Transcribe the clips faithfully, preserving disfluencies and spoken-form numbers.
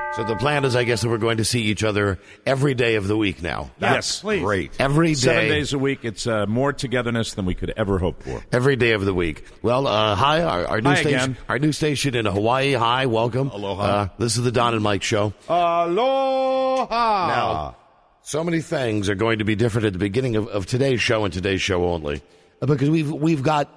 So the plan is, I guess, that we're going to see each other every day of the week now. Yes, please. Great. Every day. Seven days a week. It's uh, more togetherness than we could ever hope for. Every day of the week. Well, uh, hi, our, our new Hi station, again. our new station in Hawaii. Hi, welcome. Aloha. Uh, this is the Don and Mike Show. Aloha. Now, so many things are going to be different at the beginning of, of today's show and today's show only, because we've we've got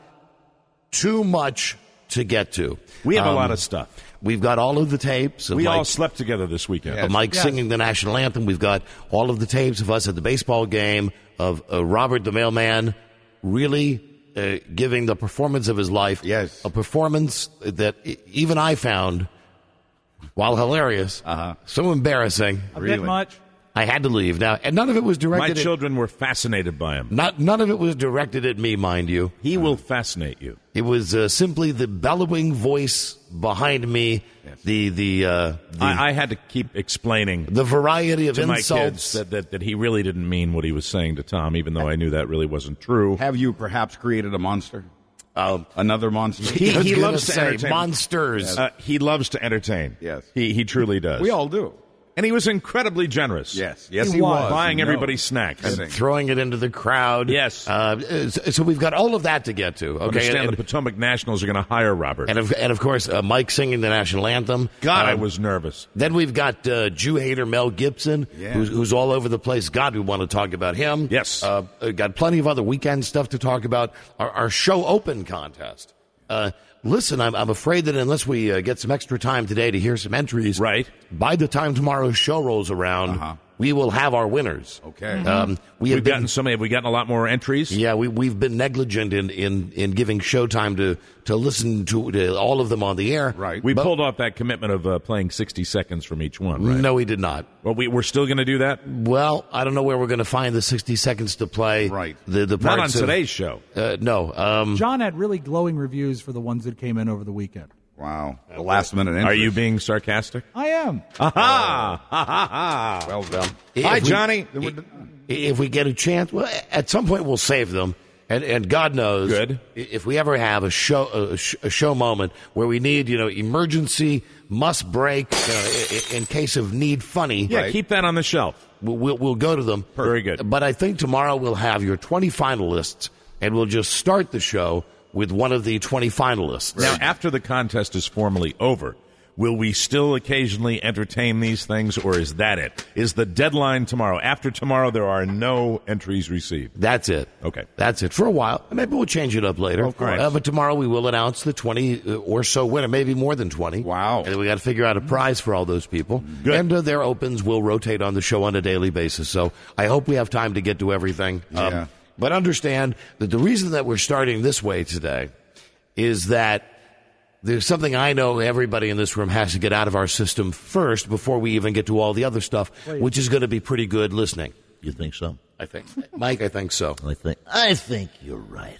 too much to get to. We have Um, a lot of stuff. We've got all of the tapes. Of We Mike, all slept together this weekend. of Mike Yes. singing the national anthem. We've got all of the tapes of us at the baseball game, of uh, Robert the mailman really uh, giving the performance of his life. Yes. A performance that e- even I found, while hilarious, Uh-huh. so embarrassing. A Really? bit much. I had to leave. Now, and none of it was My directed at... children were fascinated by him. Not, none of it was directed at me, mind you. He will fascinate you. It was uh, simply the bellowing voice behind me, the the uh, the, I, I had to keep explaining the variety of to my insults. kids that, that, that he really didn't mean what he was saying to Tom, even though I knew that really wasn't true. Have you perhaps created a monster? Um, Another monster? He, I was he gonna loves to say entertain. monsters. Uh, he loves to entertain. Yes. He he truly does. We all do. And he was incredibly generous. Yes. Yes, He he, was. was. Buying No. everybody snacks. Kidding. Throwing it into the crowd. Yes. Uh, so we've got all of that to get to. Okay. Understand and, the Potomac Nationals are going to hire Robert. and, of, and of course, uh, Mike singing the national anthem. God, I Um, was nervous. Then we've got uh, Jew hater Mel Gibson, Yeah. who's, who's all over the place. God, we want to talk about him. Yes. Uh, got plenty of other weekend stuff to talk about. Our, our show open contest. Uh, listen, I'm, I'm afraid that unless we uh, get some extra time today to hear some entries, Right. by the time tomorrow's show rolls around, Uh-huh. we will have our winners. Okay. Um, we have We've been, gotten so many. Have we gotten a lot more entries? yeah, we, we've been negligent in, in, in giving showtime to, to listen to, to all of them on the air. Right. We But- pulled off that commitment of uh, playing sixty seconds from each one, right? No, we did not. Well, we, we're still going to do that? Well, I don't know where we're going to find the sixty seconds to play. Right. The, the Not on parts of- today's show. Uh, no. Um, John had really glowing reviews for the ones that came in over the weekend. Wow. The last minute entry. Are you being sarcastic? I am. Aha! Ha ha ha! Well done. if Hi, we- Johnny. If we get a chance, well, at some point we'll save them. And, and God knows, Good. if we ever have a show a, sh- a show moment where we need, you know, emergency must break uh, in, in case of need funny, Yeah, keep that on the shelf. we'll, we'll we'll go to them. Very good. But I think tomorrow we'll have your twenty finalists, and we'll just start the show with one of the twenty finalists. Now, after the contest is formally over, will we still occasionally entertain these things, or is that it? Is the deadline tomorrow? After tomorrow, there are no entries received. That's it. Okay. That's it for a while. Maybe we'll change it up later. Of course. Uh, but tomorrow we will announce the twenty uh, or so winner, maybe more than twenty. Wow. And then we got to figure out a prize for all those people. Good. And uh, their opens will rotate on the show on a daily basis. So I hope we have time to get to everything. Um, Yeah. But understand that the reason that we're starting this way today is that there's something I know everybody in this room has to get out of our system first before we even get to all the other stuff, which is going to be pretty good listening. You think so? I think. Mike, I think so. I think I think you're right.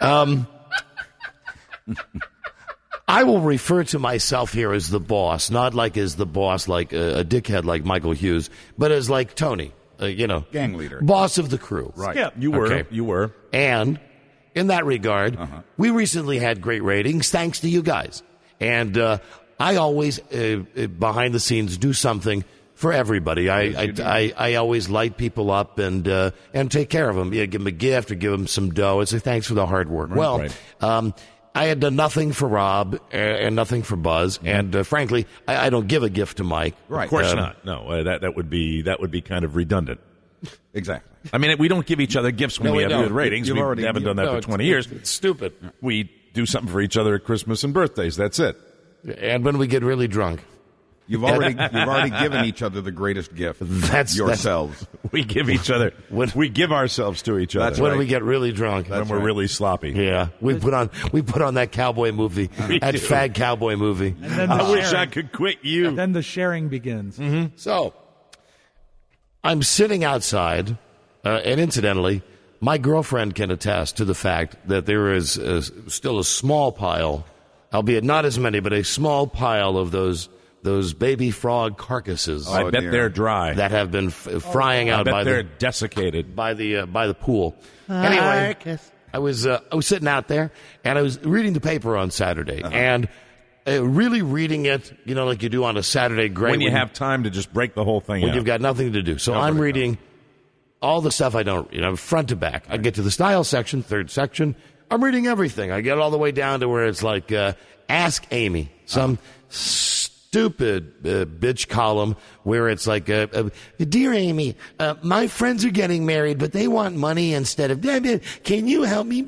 I will refer to myself here as the boss, not like as the boss, like a, a dickhead like Michael Hughes, but as like Tony, uh, you know. Gang leader. Boss of the crew. Right. Skip. You were. Okay. You were. And in that regard, Uh-huh. we recently had great ratings thanks to you guys. And uh, I always, uh, uh, behind the scenes, do something for everybody. I, Yes, you do. I, I, I always light people up and uh, and take care of them. Yeah, give them a gift or give them some dough and say thanks for the hard work. well, right. um, I had done nothing for Rob uh, and nothing for Buzz. And uh, frankly, I, I don't give a gift to Mike. Right. Of course Um, not. No, uh, that that would be that would be kind of redundant. Exactly. I mean, we don't give each other gifts when No, we, we have don't. good ratings. You've We already- haven't you- done that No, for it's- twenty years. It's stupid. We do something for each other at Christmas and birthdays. That's it. And when we get really drunk. You've already you've already given each other the greatest gift. That's- yourselves. We give each other. When- we give ourselves to each other. That's When right. we get really drunk. when we're right. really sloppy. Yeah, we put on we put on that cowboy movie, that do. fad cowboy movie. And then the I wish I sharing. could quit you. And then the sharing begins. So, I'm sitting outside, uh, and incidentally, my girlfriend can attest to the fact that there is uh, still a small pile, albeit not as many, but a small pile of those those baby frog carcasses I Oh, bet dear. they're dry. that have been f- frying I out bet by they're the desiccated. by the uh, by the pool. Anyway, I was uh, I was sitting out there and I was reading the paper on Saturday, and uh, really reading it, you know, like you do on a Saturday, great. When you when have time to just break the whole thing when out. you've got nothing to do. So Nobody I'm does. reading all the stuff I don't, you know, front to back. I get to the style section, third section. I'm reading everything. I get all the way down to where it's like, uh, Ask Amy, some uh-huh. stupid uh, bitch column where it's like, uh, uh, Dear Amy, uh, my friends are getting married, but they want money instead of, can you help me?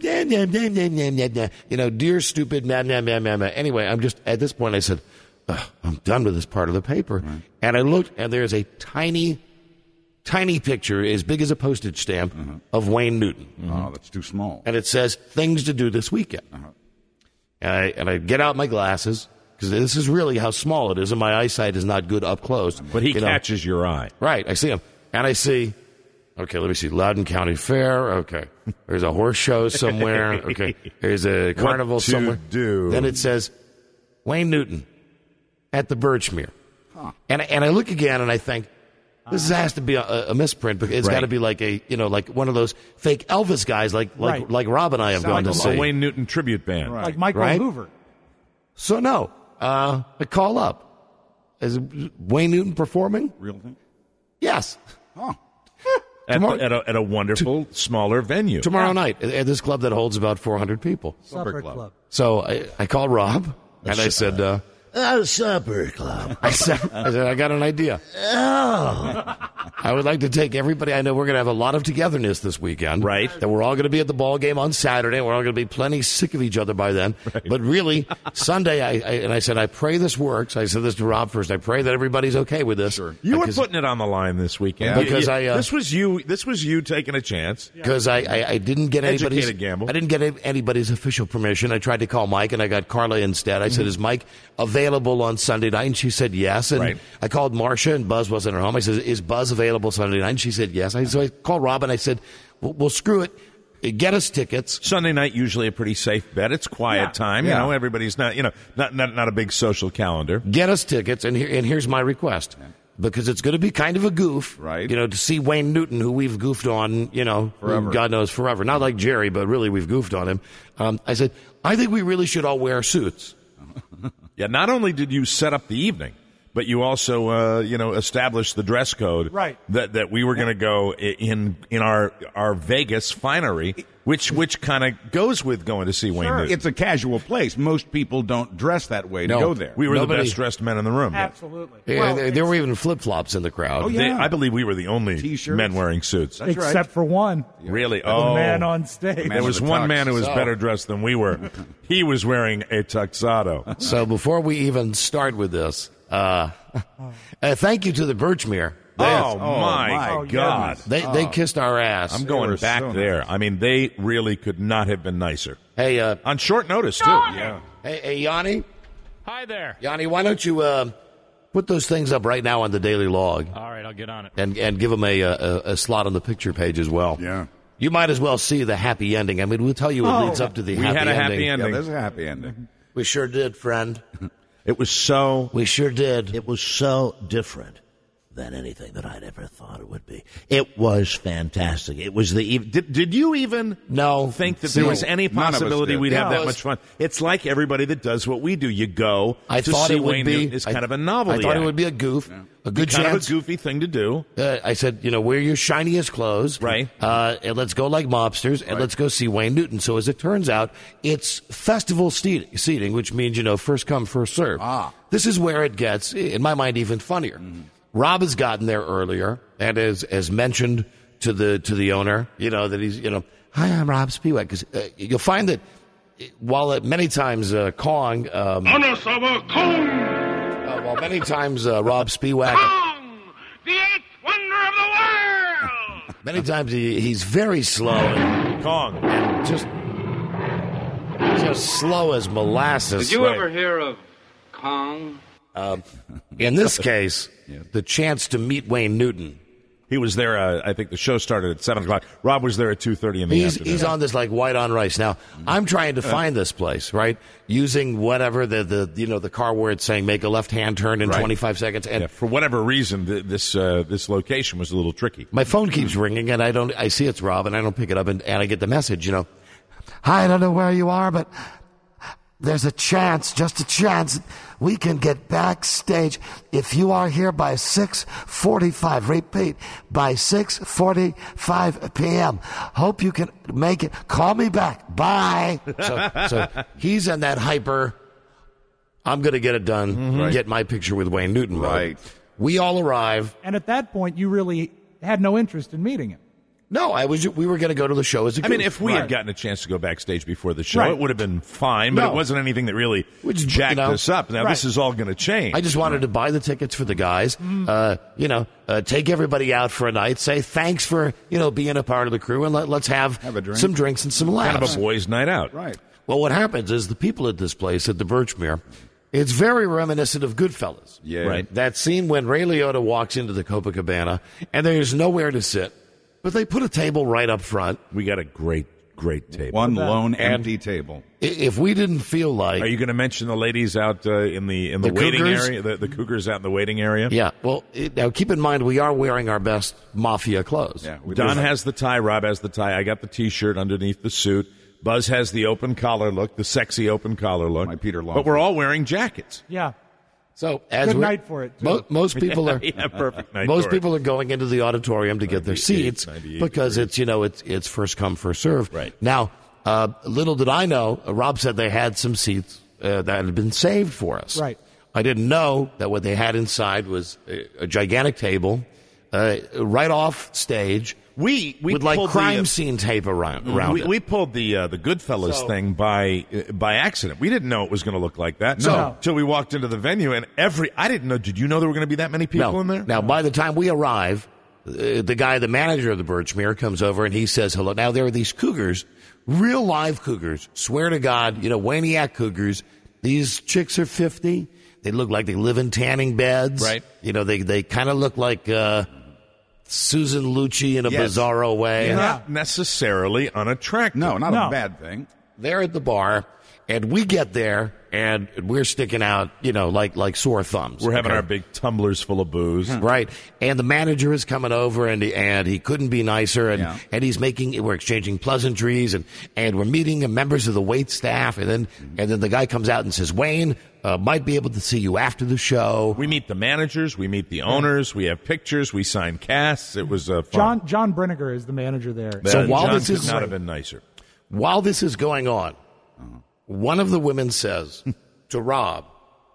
You know, dear stupid, man, man, man, man. Anyway, I'm just, at this point I said, I'm done with this part of the paper. Right. And I looked, and there's a tiny, tiny picture as big as a postage stamp uh-huh. of Wayne Newton. Mm-hmm. Oh, that's too small. And it says, things to do this weekend. Uh-huh. And I, and I get out my glasses, because this is really how small it is, and my eyesight is not good up close. But he you catches know. your eye. Right, I see him. And I see, okay, let me see, Loudoun County Fair, okay. There's a horse show somewhere, okay. There's a carnival what to somewhere. do? Then it says, Wayne Newton at the Birchmere. Huh. And, and I look again, and I think, this has to be a, a misprint, because it's right. got to be like a, you know, like one of those fake Elvis guys, like like right. like Rob and I have Sound gone like to a see. A Wayne Newton tribute band. Right. Like Michael Right? Hoover. So no, uh, I call up. Is Wayne Newton performing? Real thing? Yes. Huh. At, Tomorrow- the, at, a, at a wonderful, smaller venue. Tomorrow night at, at this club that holds about four hundred people. Supper Club. Club. So I, I called Rob, and I said, uh, A supper club. I said, I said, I got an idea. Oh. I would like to take everybody. I know we're going to have a lot of togetherness this weekend. Right. That we're all going to be at the ball game on Saturday. We're all going to be plenty sick of each other by then. Right. But really, Sunday, I, I and I said, I pray this works. I said this to Rob first. I pray that everybody's okay with this. Sure. You were Because- putting it on the line this weekend. Yeah. You- Because you- I, uh, this was you. This was you taking a chance. Because I, I, I didn't get anybody's Educated gamble. I didn't get anybody's official permission. I tried to call Mike, and I got Carla instead. I said, "Is Mike available on Sunday night?" And she said yes. And Right. I called Marcia, and Buzz wasn't at home. I said, "Is Buzz available Sunday night?" And she said yes. I, so I called Rob, and I said, "Well, well screw it. Get us tickets." Sunday night usually a pretty safe bet. It's quiet Yeah. time. Yeah. You know, everybody's not. You know, not not not a big social calendar. Get us tickets, and here, and here's my request. Because it's going to be kind of a goof, Right. You know, to see Wayne Newton, who we've goofed on, you know, Forever. God knows forever. Not like Jerry, but really we've goofed on him. Um, I said, I think we really should all wear suits. Yeah. Not only did you set up the evening, but you also, uh, you know, established the dress code. Right. That that we were going to go i- in in our our Vegas finery, which which kind of goes with going to see Wayne Sure. Newton. It's a casual place. Most people don't dress that way to No. go there. We were Nobody- the best dressed men in the room. Absolutely. Yeah, Well, there, there were even flip flops in the crowd. Oh, They- yeah. I believe we were the only T-shirts. men wearing suits. That's right. except for one. Really? The Oh, man on stage. There Man was with a one tux. man who was So- better dressed than we were. He was wearing a tuxedo. So before we even start with this, uh, uh, thank you to the Birchmere. They, Oh, Oh, my, my God! goodness. they, they kissed our ass. I'm going were back so there. I mean, they really could not have been nicer. Hey, uh, On short notice, too. Yeah. hey, hey, Yanni, Hi there. Yanni, why don't you uh, put those things up right now on the Daily Log All right, I'll get on it. and and give them a, a a slot on the picture page as well. Yeah. You might as well see the happy ending. I mean, we'll tell you it leads up to the We happy had a ending. happy Yeah, ending. there's a happy ending. We sure did, friend. It was so. We sure did. It was so different than anything that I'd ever thought it would be. It was fantastic. It was the eve- Did, did you even No. think that See, there was any none of us possibility did. we'd have No, that it much fun? It's like everybody that does what we do. You go I to thought see it would Wayne be. Newton. It's I- kind of a novelty I thought act. it would be a goof, a good kind chance. of a goofy thing to do. Uh, I said, you know, wear your shiniest clothes. Right. Uh, and let's go like mobsters, and let's go see Wayne Newton. So as it turns out, it's festival seat- seating, which means, you know, first come, first serve. Ah. This is where it gets, in my mind, even funnier. Mm-hmm. Rob has gotten there earlier, and has, has mentioned to the to the owner, you know, that he's, you know, hi, I'm Rob Spiewak. Because uh, you'll find that while it, many times uh, Kong, um, Anasawa Kong! uh, while many times uh, Rob Spiewak, Kong! The eighth wonder of the world! many times he, he's very slow and Kong. just just slow as molasses. Did you Right. ever hear of Kong? In this case, the chance to meet Wayne Newton. He was there. Uh, I think the show started at seven o'clock. Rob was there at two thirty in the He's afternoon. he's on this like white on rice. Now I'm trying to find this place, right? Using whatever the, the you know the car where it's saying make a left hand turn in Right. twenty-five seconds, and Yeah, for whatever reason, th- this uh, this location was a little tricky. my phone keeps ringing, and I don't. I see it's Rob, and I don't pick it up, and, and I get the message. You know, hi, I don't know where you are, but there's a chance, just a chance, we can get backstage if you are here by six forty-five. Repeat, by six forty-five p.m. Hope you can make it. Call me back. Bye. So, so he's in that hyper, I'm going to get it done, mm-hmm. get my picture with Wayne Newton. Right. We all arrive. And at that point, you really had no interest in meeting him. No, I was. We were going to go to the show as a I group. mean, if we Right. had gotten a chance to go backstage before the show, Right. it would have been fine, but No. it wasn't anything that really Which, jacked you know, us up. Now, right. this is all going to change. I just wanted to buy the tickets for the guys, Mm-hmm. uh, you know, uh, take everybody out for a night, say thanks for, you know, being a part of the crew, and let, let's have, Have a drink. some drinks and some laughs. Kind of a boys' night out. Right. Well, what happens is the people at this place, at the Birchmere, it's very reminiscent of Goodfellas. Yeah. Right. That scene when Ray Liotta walks into the Copacabana, and there's nowhere to sit, but they put a table right up front. We got a great, great table. One lone And- empty table. I- If we didn't feel like... Are you going to mention the ladies out uh, in the in the, The waiting Cougars? area? The, the Cougars out in the waiting area? Yeah, well, it, now keep in mind, we are wearing our best Mafia clothes. Yeah. We Don do. has the tie. Rob has the tie. I got the T-shirt underneath the suit. Buzz has the open collar look, the sexy open collar look. My Peter But we're Lawford. all wearing jackets. Yeah. So as Good we're- night for it, too. Mo- most people are... yeah, perfect night. Most for it. people are going into the auditorium to get their ninety-eight, seats ninety-eight because degrees. it's, you know, it's it's first come, first serve. Right. Now, uh, little did I know, uh, Rob said they had some seats uh, that had been saved for us. Right. I didn't know that what they had inside was a, a gigantic table uh, right off stage We we with like pulled crime the, uh, scene tape around, around we, it. we pulled the uh, the Goodfellas So- thing by uh, by accident. We didn't know it was going to look like that. No. So till we walked into the venue, and every I didn't know. Did you know there were going to be that many people no. in there? Now, by the time we arrive, uh, the guy, the manager of the Birchmere, comes over and he says hello. Now, there are these cougars, real live cougars, swear to God, you know, Waniac cougars. These chicks are fifty. They look like they live in tanning beds. Right. You know, they, they kind of look like uh, Susan Lucci in a Yes. bizarro way. Not necessarily unattractive. No, not No. a bad thing. They're at the bar, and we get there, and we're sticking out, you know, like like sore thumbs. We're having Okay? our big tumblers full of booze. Right, and the manager is coming over, and he, and he couldn't be nicer, and, Yeah. and he's making we're exchanging pleasantries, and, and we're meeting members of the wait staff, and then and then the guy comes out and says, Wayne, uh, might be able to see you after the show. We meet the managers, we meet the owners, we have pictures, we sign casts. It was uh, fun. John John Brenniger is the manager there. Uh, So while John this could is- not have been nicer. While this is going on, one of the women says to Rob,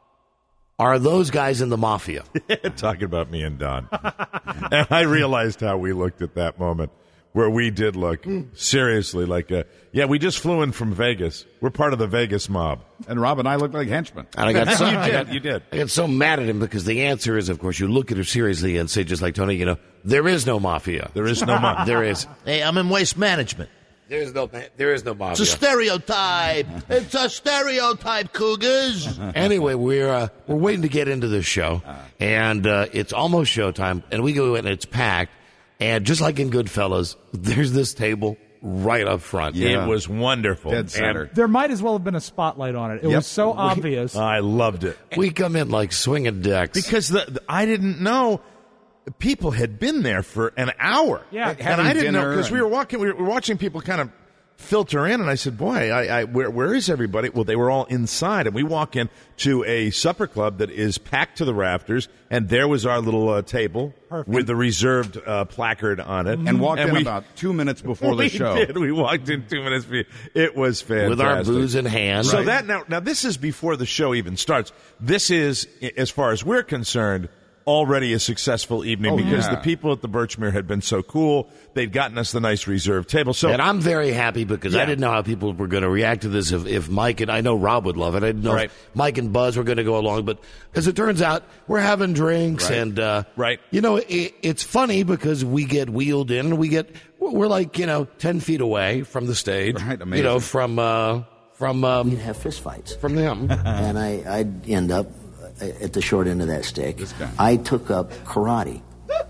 "Are those guys in the mafia?" Talking about me and Don. And I realized how we looked at that moment, where we did look seriously like, a, yeah, we just flew in from Vegas. We're part of the Vegas mob. And Rob and I look like henchmen. And I got so, You I did, got- you did. I got so mad at him because the answer is, of course, you look at her seriously and say, just like Tony, you know, there is no mafia. There is no mob. There is. Hey, I'm in waste management. There is no. There is no It's mafia. a stereotype. It's a stereotype, Cougars. Anyway, we're uh, we're waiting to get into this show, and uh, it's almost showtime, and we go in and it's packed, and just like in Goodfellas, there's this table right up front. Yeah. It was wonderful. Dead center. There might as well have been a spotlight on it. It Yep. was so obvious. I loved it. We come in like swinging decks Because the, the- I didn't know people had been there for an hour. Yeah. and Having I didn't know dinner because we and- were walking, we were watching people kind of filter in, and I said, "Boy, I, I where where is everybody?" Well, they were all inside, and we walk in to a supper club that is packed to the rafters, and there was our little uh, table Perfect. with the reserved uh, placard on it, And walked in we- about two minutes before the we show. Did. We walked in two minutes. be- It was fantastic with our booze in hand. So that now, now this is before the show even starts. This is, i- as far as we're concerned, already a successful evening Oh, because yeah. the people at the Birchmere had been so cool. They'd gotten us the nice reserved table. So And I'm very happy because I Yeah. didn't know how people were going to react to this. If, if Mike and I know Rob would love it, I didn't know Right. if Mike and Buzz were going to go along. But as it turns out, we're having drinks, Right. and uh, Right. You know, it, it's funny because we get wheeled in, and we get we're like you know ten feet away from the stage. Right, You amazing. know, from uh, from um, We'd have fist fights. from them. and I, I'd end up uh, at the short end of that stick. guy. I took up karate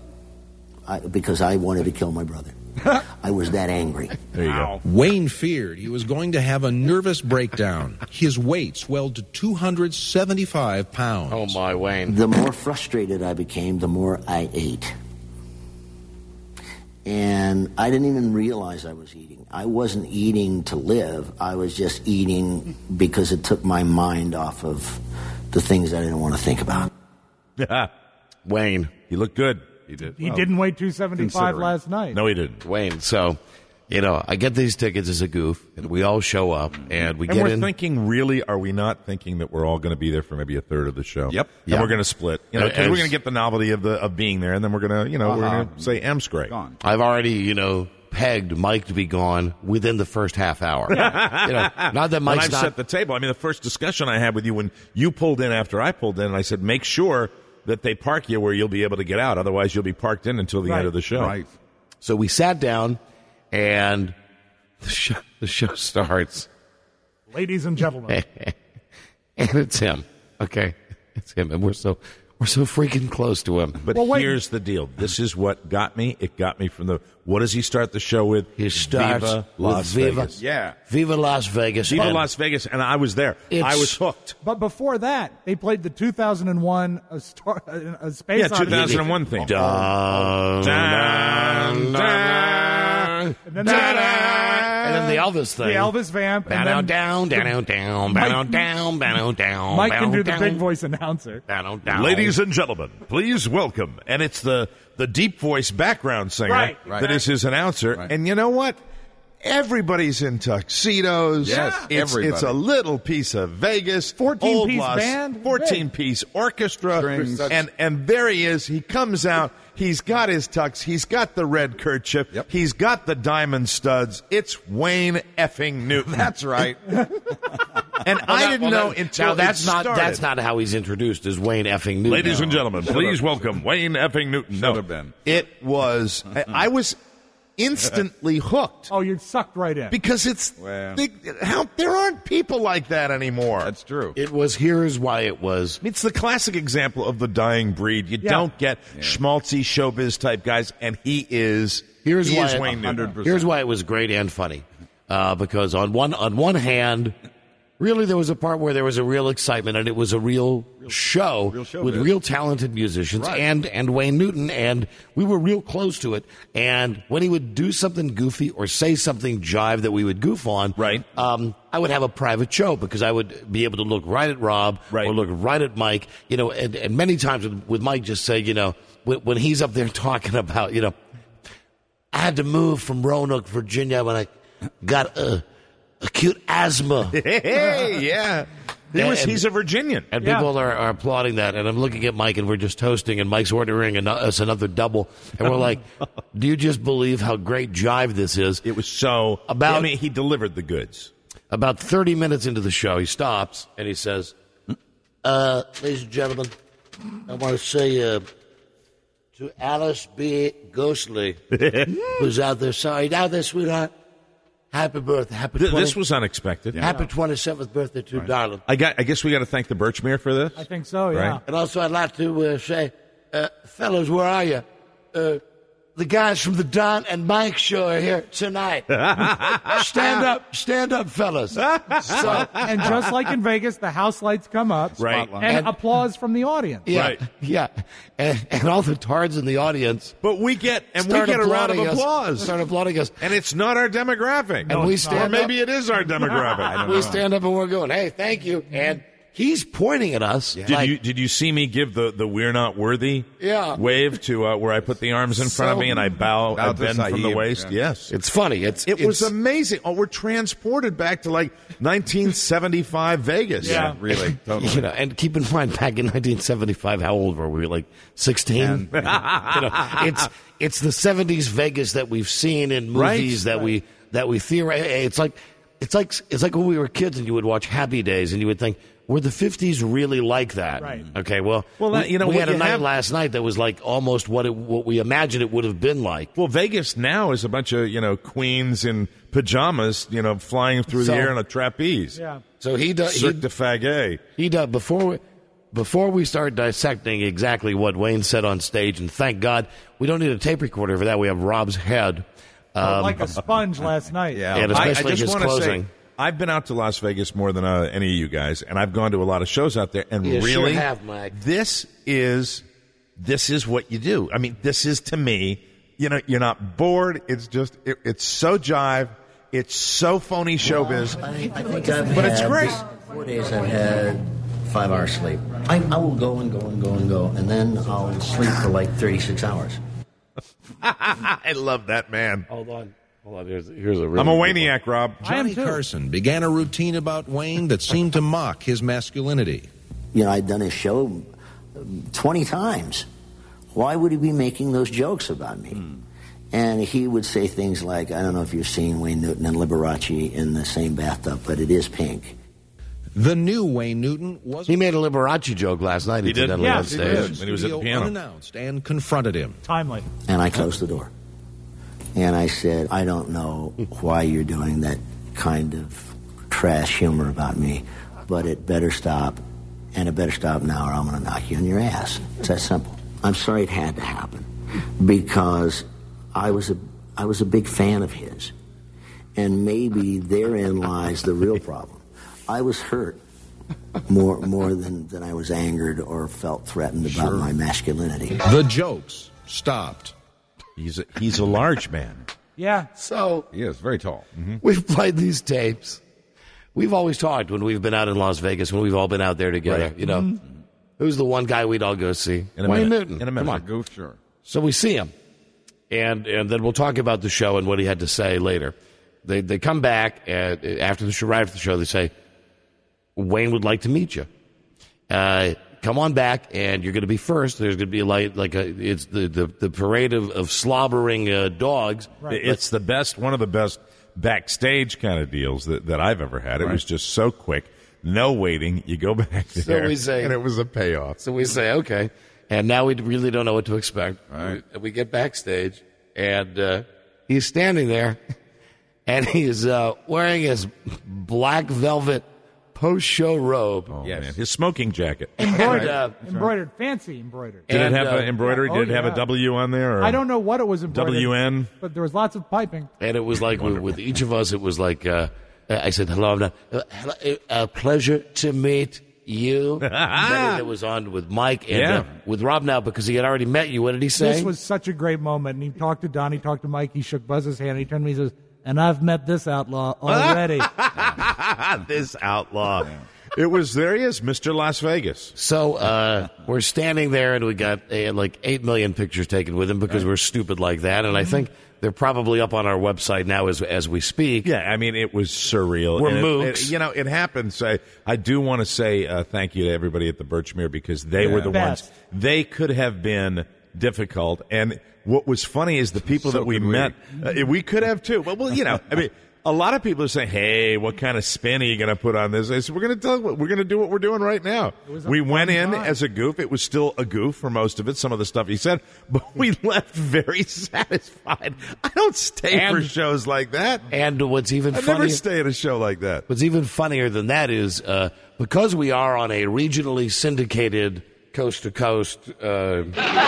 I, because I wanted to kill my brother. I was that angry. there you go. Wayne feared he was going to have a nervous breakdown. His weight swelled to two hundred seventy-five pounds. Oh my, Wayne! The more frustrated I became, the more I ate. And I didn't even realize I was eating. I wasn't eating to live. I was just eating because it took my mind off of the things I didn't want to think about. Yeah. Wayne. He looked good. He did. He Well, didn't weigh two seventy-five considering. last night. No, he didn't. Wayne. So, you know, I get these tickets as a goof, and we all show up, and we And get we're in. thinking, really, are we not thinking that we're all going to be there for maybe a third of the show? Yep. And Yeah. we're going to split. You know, because As- we're going to get the novelty of the of being there, and then we're going to, you know, we're Uh-huh. going to say M's great. Gone. I've already, you know, pegged Mike to be gone within the first half hour. you know, not that When Mike's I've not. set the table, I mean, the first discussion I had with you when you pulled in after I pulled in, and I said, make sure that they park you where you'll be able to get out. Otherwise, you'll be parked in until the Right. end of the show. Right. So we sat down, and the show, the show starts, Ladies and gentlemen. and it's him. Okay, it's him, and we're so we're so freaking close to him. But Well, wait. here's the deal. This is what got me. It got me from the. What does he start the show with? He starts Viva with Las Viva. Vegas. Yeah. Viva Las Vegas. Viva and Las Vegas, and I was there. It's- I was hooked. But before that, they played the two thousand one A, Star, a Space Yeah, Odyssey. two thousand one thing. Dun, Dun, dun, dun. And then, and then the Elvis thing. the Elvis vamp. Bow And down, then down, down, down, Mike- bow down, bow down. Mike bow can do the down, big voice announcer. bow down. Ladies and gentlemen, please welcome. And it's the, the deep voice background singer Right, right. that is his announcer. Right. And you know what? Everybody's in tuxedos. Yes, it's, everybody. it's a little piece of Vegas. fourteen Old piece Las- band. fourteen-piece orchestra. Strings. And, and there he is. He comes out. He's got his tux. He's got the red kerchief. Yep. He's got the diamond studs. It's Wayne effing Newton. That's right. And I didn't know until Now that's it not started. that's not how he's introduced as Wayne effing Newton. Ladies and gentlemen, please welcome Wayne effing Newton. Should No, have been. It was. I, I was instantly hooked Oh, you're sucked right in. because it's. Well. they- how there aren't people like that anymore. That's true. It was here's why it was. It's the classic example of the dying breed. You Yeah. don't get schmaltzy showbiz type guys, and he is. Here's he why is it- Wayne Newton. one hundred percent. Here's why it was great and funny, uh, because on one on one hand, really there was a part where there was a real excitement and it was a real show, real show, with yeah. real talented musicians Right. and and Wayne Newton, and we were real close to it. And when he would do something goofy or say something jive that we would goof on, Right. Um, I would have a private show because I would be able to look right at Rob Right. or look right at Mike, you know, and, and many times with, with Mike just say, you know, when, when he's up there talking about, you know, I had to move from Roanoke, Virginia when I got uh, acute asthma. Hey, yeah. He was, And- he's a Virginian. And Yeah. people are, are applauding that. And I'm looking at Mike, and we're just toasting, and Mike's ordering an- us another double. And we're like, do you just believe how great jive this is? It was so. About- I mean, he delivered the goods. About thirty minutes into the show, he stops, and he says, uh, ladies and gentlemen, I want to say uh, to Alice B. Ghostly, who's out there, sorry, out there, sweetheart, happy birthday, happy Th- twenty this was unexpected. Happy twenty-seventh birthday to darling. I got. I guess we got to thank the Birchmere for this. I think so, yeah. Right. And also, I'd like to uh, say, uh, fellas, where are you? Uh, the guys from the Don and Mike show are here tonight. stand up, stand up, fellas. So, And just like in Vegas, the house lights come up. Right. And, And- applause from the audience. yeah, Right. yeah, and, and all the tards in the audience But we get and we start get a round of applauding us, applause, Start applauding us, and it's not our demographic. and we or stand maybe up. it is our demographic. We stand up and we're going, "Hey, thank you," and he's pointing at us. Did like, you did you see me give the, the we're not worthy Yeah. wave to uh, where I put the arms in front of So- me and I bow, Bow I to bend from the Saeed, waist? yeah. Yes. It's funny. It's It it's, was amazing. Oh, we're transported back to like nineteen seventy-five Vegas. Yeah. Really. Totally. You know, and keep in mind, back in nineteen seventy-five, how old were we? Like sixteen. you know, it's it's the seventies Vegas that we've seen in movies Right. that we that we theorize. It's like it's like it's like when we were kids and you would watch Happy Days and you would think, were the fifties really like that? Right. Okay. Well, Well, that- we, you know, we what had a you night have- last night that was like almost what it, what we imagined it would have been like. Well, Vegas now is a bunch of, you know, queens in pajamas, you know, flying through So- the air on a trapeze. Yeah. So he does. He, Cirque de Fagay. He does before we, before we start dissecting exactly what Wayne said on stage, and thank God we don't need a tape recorder for that. We have Rob's head. Um, like a sponge last night. Yeah. and I, I especially just his want to closing. say, I've been out to Las Vegas more than uh, any of you guys, and I've gone to a lot of shows out there. And You sure really, have, Mike. this is this is what you do. I mean, this is to me you know, you're not bored. It's just, it, it's so jive. It's so phony showbiz. Well, I, I think I've but had, it's great. Four days I've had five hours sleep. I, I will go and go and go and go, and then I'll sleep for like thirty-six hours. I love that man. Hold on. Hold on. Here's, here's a really I'm a good Wayniac, Rob. Johnny Carson began a routine about Wayne that seemed to mock his masculinity. You know, I'd done his show twenty times. Why would he be making those jokes about me? Hmm. And he would say things like, I don't know if you've seen Wayne Newton and Liberace in the same bathtub, but it is pink. The new Wayne Newton was... He made a Liberace joke last night. He did? Incidentally, Yeah, on he stage. did. When he was at the piano. Unannounced and confronted him. Timely. And I closed the door. And I said, I don't know why you're doing that kind of trash humor about me, but it better stop, and it better stop now or I'm going to knock you on your ass. It's that simple. I'm sorry it had to happen because I was a I was a big fan of his, and maybe therein lies the real problem. I was hurt more more than, than I was angered or felt threatened about Sure. my masculinity. The jokes stopped. He's a, he's a large man. Yeah. So He is very tall. Mm-hmm. we've played these tapes. We've always talked when we've been out in Las Vegas, when we've all been out there together. Right. You know, Mm-hmm. who's the one guy we'd all go see? In a Wayne minute. Newton. In a minute. Come on. Goof, sure. So we see him, and and then we'll talk about the show and what he had to say later. They they come back and after the show, right after the show, they say, Wayne would like to meet you. Uh, come on back, and you're going to be first. There's going to be like like a it's the the, the parade of, of slobbering uh, dogs. Right. It's the best, one of the best backstage kind of deals that, that I've ever had. It was just so quick, no waiting. You go back there, So we say- and it was a payoff. So we say, okay. And now we really don't know what to expect. Right. We, we get backstage, and uh, he's standing there, and he's uh, wearing his black velvet post-show robe. Oh, Yes. man. His smoking jacket. Embroidered. uh, embroidered. Fancy embroidered. Did And, it have uh, an embroidery? yeah, Did oh, it have yeah. a W on there? Or? I don't know what it was embroidered. W N? But there was lots of piping. And it was like with, with each of us, it was like, uh, I said, hello, I'm not, uh, hello, uh, a pleasure to meet you. Then it was on with Mike and Yeah. uh, with Rob now because he had already met you. What did he say? This was such a great moment. And he talked to Don, he talked to Mike, he shook Buzz's hand, he turned to me and he says, and I've met this outlaw already. This outlaw. It was, there he is, Mister Las Vegas. So uh, we're standing there, and we got uh, like eight million pictures taken with him because we're stupid like that. And I think they're probably up on our website now as as we speak. Yeah, I mean, it was surreal. We're And it- mooks. it- you know, it happens. I, I do want to say uh, thank you to everybody at the Birchmere because they were the Best. ones. They could have been difficult. And what was funny is the people So that we could we. met, uh, we could have too. Well, well, you know, I mean, a lot of people are saying, "Hey, what kind of spin are you going to put on this?" I said, "We're going to tell we're going to do what we're doing right now." was a We went fun in time. as a goof. It was still a goof for most of it. Some of the stuff he said, but we left very satisfied. I don't stay for And- shows like that. And what's even I funnier, never stay at a show like that. what's even funnier than that is uh, because we are on a regionally syndicated coast to coast uh,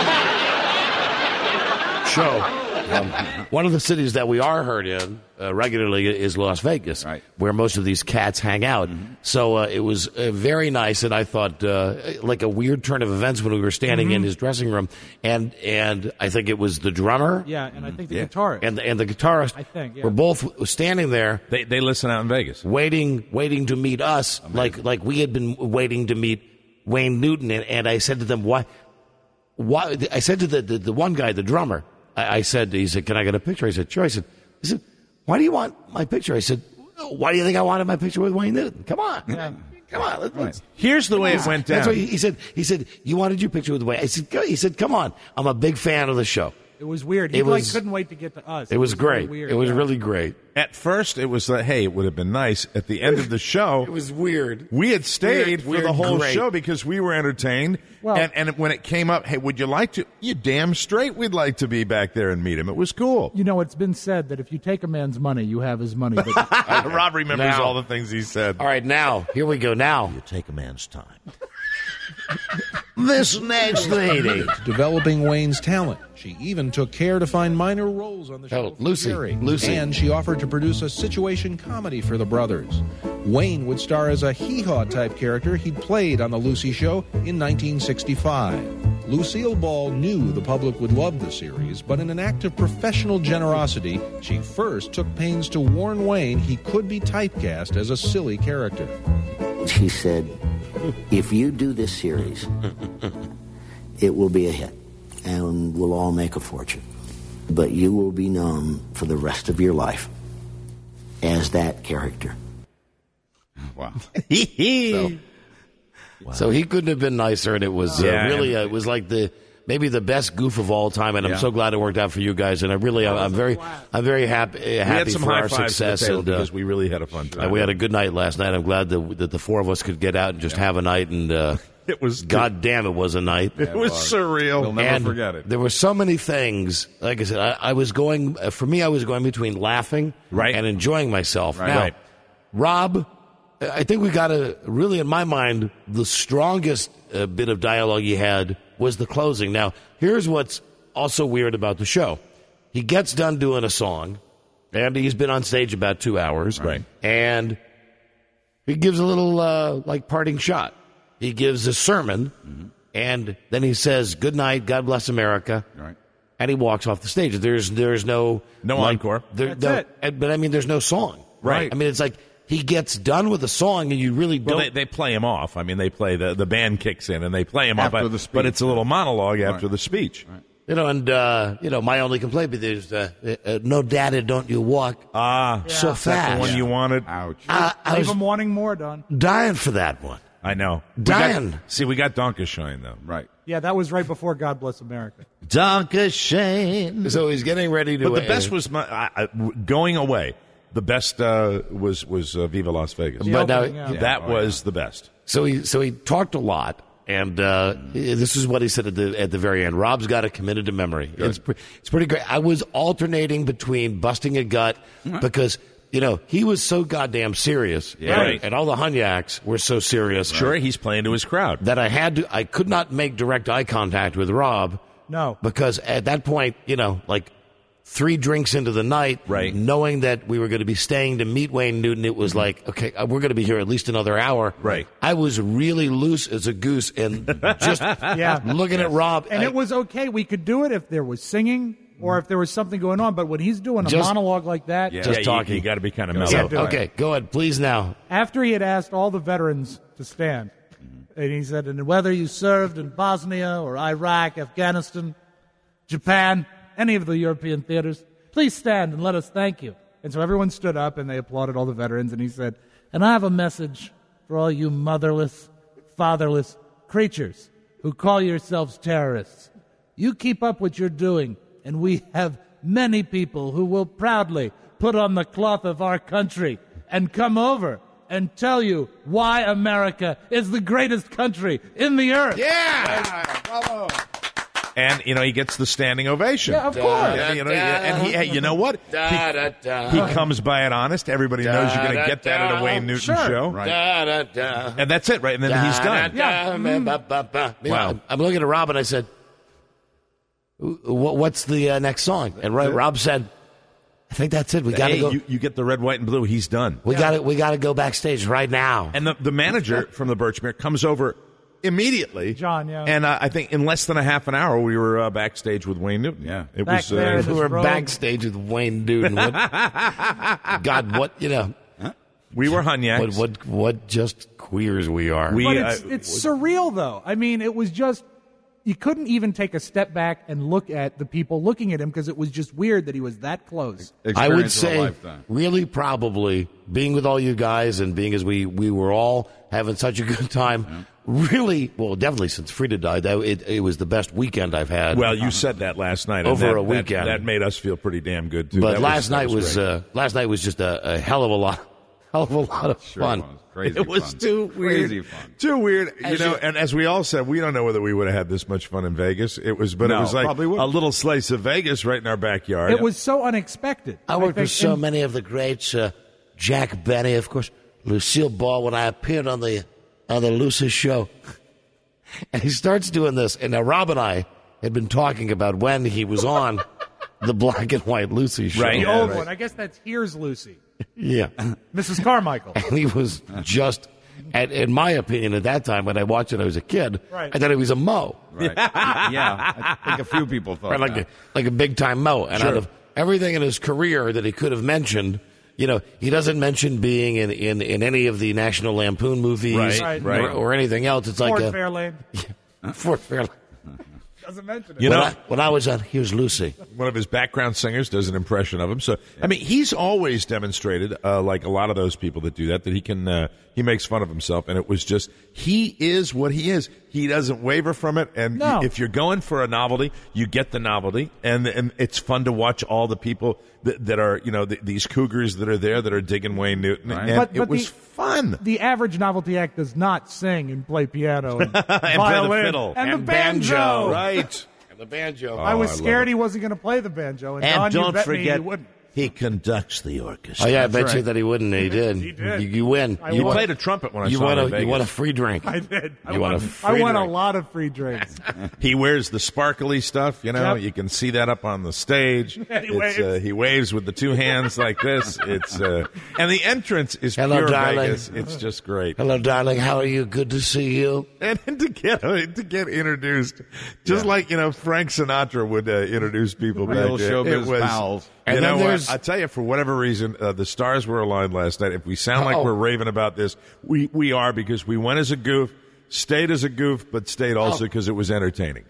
show. Um, one of the cities that we are heard in uh, regularly is Las Vegas, Right. where most of these cats hang out. So uh, it was uh, very nice, and I thought uh, like a weird turn of events when we were standing in his dressing room, and and I think it was the drummer Yeah, and I think the guitarist. and and the guitarist I think, yeah. were both standing there They they listen out in Vegas. waiting waiting to meet us, like like we had been waiting to meet Wayne Newton, and, and I said to them, why why I said to the the, the one guy, the drummer. I, I said, he said, can I get a picture? I said, sure. I said, I said, why do you want my picture? I said, why do you think I wanted my picture with Wayne Newton? Come on. Come on. Let's, let's. Here's the way it went down. That's what he, he said. He said, you wanted your picture with Wayne. I said, go. He said, come on. I'm a big fan of the show. It was weird. He It like was- couldn't wait to get to us. It was really great. weird, It was yeah. really great. At first, it was like, hey, it would have been nice. At the end of the show, It was weird. we had stayed Weird, for weird, the whole great. show because we were entertained. Well- and, and when it came up, hey, would you like to? You damn straight we'd like to be back there and meet him. It was cool. You know, it's been said that if you take a man's money, you have his money. But Rob remembers Now- all the things he said. All right, now, here we go. Now, You take a man's time. this next lady. Developing Wayne's talent. She even took care to find minor roles on the show. Oh, Lucy. Jerry. Lucy. And she offered to produce a situation comedy for the brothers. Wayne would star as a hee-haw type character he'd played on The Lucy Show in nineteen sixty-five. Lucille Ball knew the public would love the series, but in an act of professional generosity, she first took pains to warn Wayne he could be typecast as a silly character. She said, if you do this series, it will be a hit, and we'll all make a fortune. But you will be known for the rest of your life as that character. Wow. so, so he couldn't have been nicer, and it was uh, Yeah. really, uh, it was like the maybe the best goof of all time, and I'm Yeah. so glad it worked out for you guys. And I really, I'm, I'm very, I'm very happy, uh, We happy had some for high our fives success. at the table And uh, because we really had a fun time. uh, we had a good night last night. I'm glad that, that the four of us could get out and just have a night. And uh, It was God damn, it was a night. It was surreal. We'll never and forget it. There were so many things. Like I said, I, I was going. Uh, for me, I was going between laughing Right. and enjoying myself. Right. Now, Right. Rob, I think we got a really, in my mind, the strongest uh, bit of dialogue he had was the closing. Now, here's what's also weird about the show. He gets done doing a song, and he's been on stage about two hours. Right. And he gives a little, uh, like, parting shot. He gives a sermon, Mm-hmm. and then he says, good night, God bless America. Right. And he walks off the stage. There's there's no... No like, encore. There, That's no, it. and- But, I mean, there's no song. Right. I mean, it's like he gets done with the song, and you really Well, don't... they, they play him off. I mean, they play the the band kicks in and they play him After off. the But, speech. but it's a little monologue after Right. the speech. You know, and, uh, you know, my only complaint is, uh, uh, no daddy, don't you walk Ah, so that's fast. the one you wanted. Ouch. I, I Leave was him wanting more, Don. dying for that one. I know. We Dying. got- see, we got Donkashine though. Right. Yeah, that was right before God Bless America. Donkashane. So he's getting ready to... But the uh, best was my I, I, going away. The best uh, was was uh, Viva Las Vegas. But now, opening, yeah. That was the best. so he so he talked a lot, and uh, this is what he said at the at the very end. Rob's got it committed to memory. It's pre- it's pretty great. I was alternating between busting a gut because you know he was so goddamn serious, Yeah. and, Right. and all the Hunyaks were so serious. Sure, he's playing to his crowd. That I had to, I could not make direct eye contact with Rob. No. Because at that point, you know, like three drinks into the night, Right. knowing that we were going to be staying to meet Wayne Newton, it was like, okay, uh, we're going to be here at least another hour. Right. I was really loose as a goose and just Yeah. looking at Rob. And I- it was okay. We could do it if there was singing or if there was something going on. But when he's doing a Just- monologue like that, Yeah. Just yeah, talking. You, you got to be kind of So, mellow. do it. okay, go ahead, please now. after he had asked all the veterans to stand, and he said, and whether you served in Bosnia or Iraq, Afghanistan, Japan, any of the European theaters, please stand and let us thank you. And so everyone stood up and they applauded all the veterans, and he said, and I have a message for all you motherless, fatherless creatures who call yourselves terrorists. You keep up what you're doing, and we have many people who will proudly put on the cloth of our country and come over and tell you why America is the greatest country in the earth. And you know he gets the standing ovation. Yeah, of course. Yeah, you know, and he, hey, you know what? Da, da, da. He comes by it honest. Everybody knows you're going to get that at a Wayne Newton Sure. show, Right. Da, da, da. and that's it, right? And then he's done. Da, da, ba, ba, ba. You know, Wow. I'm- I'm looking at Rob and I said, "Wh- what's the uh, next song? And Ro- Rob said, I think that's it. We got to Hey, go. you, you get the red, white, and blue. He's done. We got to we got to go backstage right now. And the, the manager from the Birchmere comes over immediately. John, yeah. And uh, I think in less than a half an hour, we were uh, backstage with Wayne Newton. Yeah. It Back was. there Uh, in we were robe. backstage with Wayne Newton. What, God, what you know? we were Hunyaks. What what what just queers we are. We, But uh, it's, it's surreal, though. I mean, it was just, you couldn't even take a step back and look at the people looking at him because it was just weird that he was that close. I would Experience of a say, lifetime. really, probably being with all you guys and being as we we were all having such a good time. Really, well, definitely since Frida died, that it, it was the best weekend I've had. well, you said that last night. and Over that- a that- weekend. That, made us feel pretty damn good, too. but That last that night was, great. uh, last night was just a, a hell of a lot, hell of a lot of Sure fun. was. Crazy It was fun. too weird. Crazy fun. Too weird. You As know, you- and as we all said, we don't know whether we would have had this much fun in Vegas. It was, but No, it was like probably wouldn't. a little slice of Vegas right in our backyard. It was so unexpected. I worked think with so in- many of the greats, uh, Jack Benny, of course, Lucille Ball. When I appeared on the on the Lucy show, And he starts doing this. And now Rob and I had been talking about when he was on the Black and White Lucy show. The old one. I guess that's Here's Lucy. Yeah. Missus Carmichael. And he was just, and in my opinion, at that time, when I watched it, I was a kid, Right. I thought he was a Mo. Right. Yeah. I think a few people thought Right, like, that. a, like a big-time Mo. And Sure. out of everything in his career that he could have mentioned, you know, he doesn't mention being in, in, in any of the National Lampoon movies Right, or, right. or anything else. It's like Fort a, Fairlane. Fort Fairlane. Doesn't mention it. You when, know, I, when I was on Here's Lucy. one of his background singers does an impression of him. So, I mean, he's always demonstrated, uh, like a lot of those people that do that, that he can, uh, he makes fun of himself. And it was just, he is what he is. He doesn't waver from it. And No. if you're going for a novelty, you get the novelty. And, and it's fun to watch all the people that, that are, you know, th- these cougars that are there that are digging Wayne Newton. Right. And But- it but was the- fun. The average novelty act does not sing and play piano and, And play the violin fiddle. and, And the banjo. banjo. Right. And the banjo. I was Oh, I love scared it. he wasn't going to play the banjo. And, And Don, you don't bet me forget, he wouldn't. he conducts the orchestra. Oh, yeah, I bet right. you that he wouldn't. He did. He did. You, you win. I you He won. played a trumpet when I you saw won him a, in Vegas. You won a free drink. I did. I You won, want a I free won a drink. lot of free drinks. He wears the sparkly stuff, you know. Yep. You can see that up on the stage. And he It's, waves. Uh, he waves with the two hands like this. It's uh, and the entrance is Hello, pure darling. Vegas. It's just great. Hello, darling. How are you? Good to see you. And to get to get introduced, just like you know Frank Sinatra would uh, introduce people back Real then. showbiz It was, pals. You And know then what? there's- I tell you, for whatever reason, uh, the stars were aligned last night. If we sound like Oh. we're raving about this, we we are because we went as a goof, stayed as a goof, but stayed also because it was entertaining.